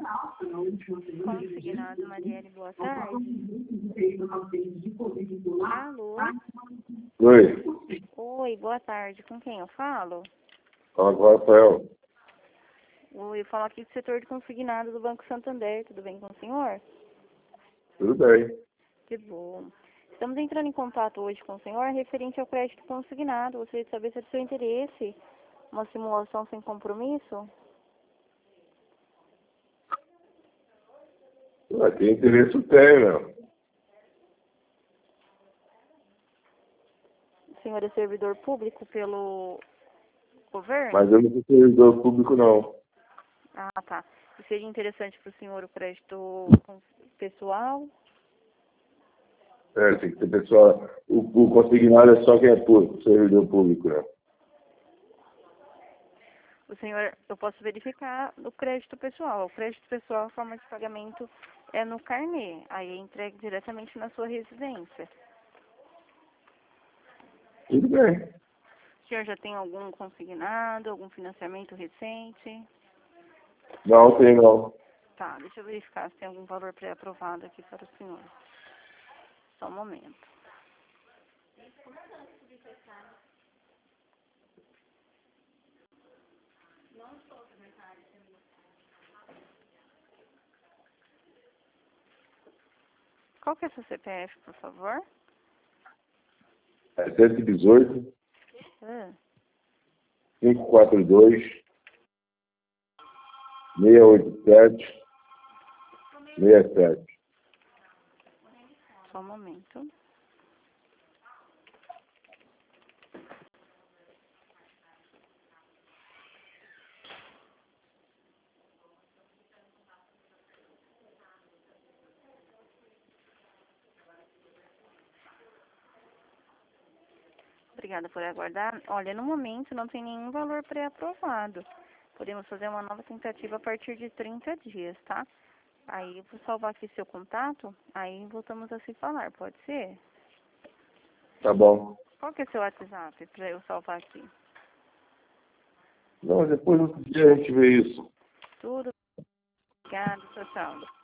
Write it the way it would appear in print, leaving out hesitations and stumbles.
Consignado, Marielle, boa tarde. Alô? Oi, Oi, boa tarde. Com quem eu falo? fala com o Rafael. Oi, eu falo aqui do setor de consignado do Banco Santander. Tudo bem com o senhor? Tudo bem. Que bom. Estamos entrando em contato hoje com o senhor referente ao crédito consignado. Gostaria de saber se é do seu interesse uma simulação sem compromisso. Tem interesse eu tenho, meu. O senhor é servidor público pelo governo? Mas eu não sou servidor público, não. Ah, tá. E seria interessante para o senhor o crédito pessoal? Tem que ter pessoal. O consignado é só quem é público, servidor público, né? O senhor, eu posso verificar o crédito pessoal. O crédito pessoal, a forma de pagamento é no carnê. Aí é entregue diretamente na sua residência. Tudo bem. O senhor já tem algum consignado, algum financiamento recente? Não, tem não. Tá, deixa eu verificar se tem algum valor pré-aprovado aqui para o senhor. Só um momento. Qual que é seu CPF, por favor? É 118, Ah, 542, 687, 67. só um momento. Obrigada por aguardar. Olha, no momento não tem nenhum valor pré-aprovado. Podemos fazer uma nova tentativa a partir de 30 dias, tá? Aí eu vou salvar aqui seu contato, aí voltamos a se falar, pode ser? Tá bom. Qual que é seu WhatsApp para eu salvar aqui? Não, depois outro dia a gente vê isso. Tudo. Obrigada, tchau, tchau.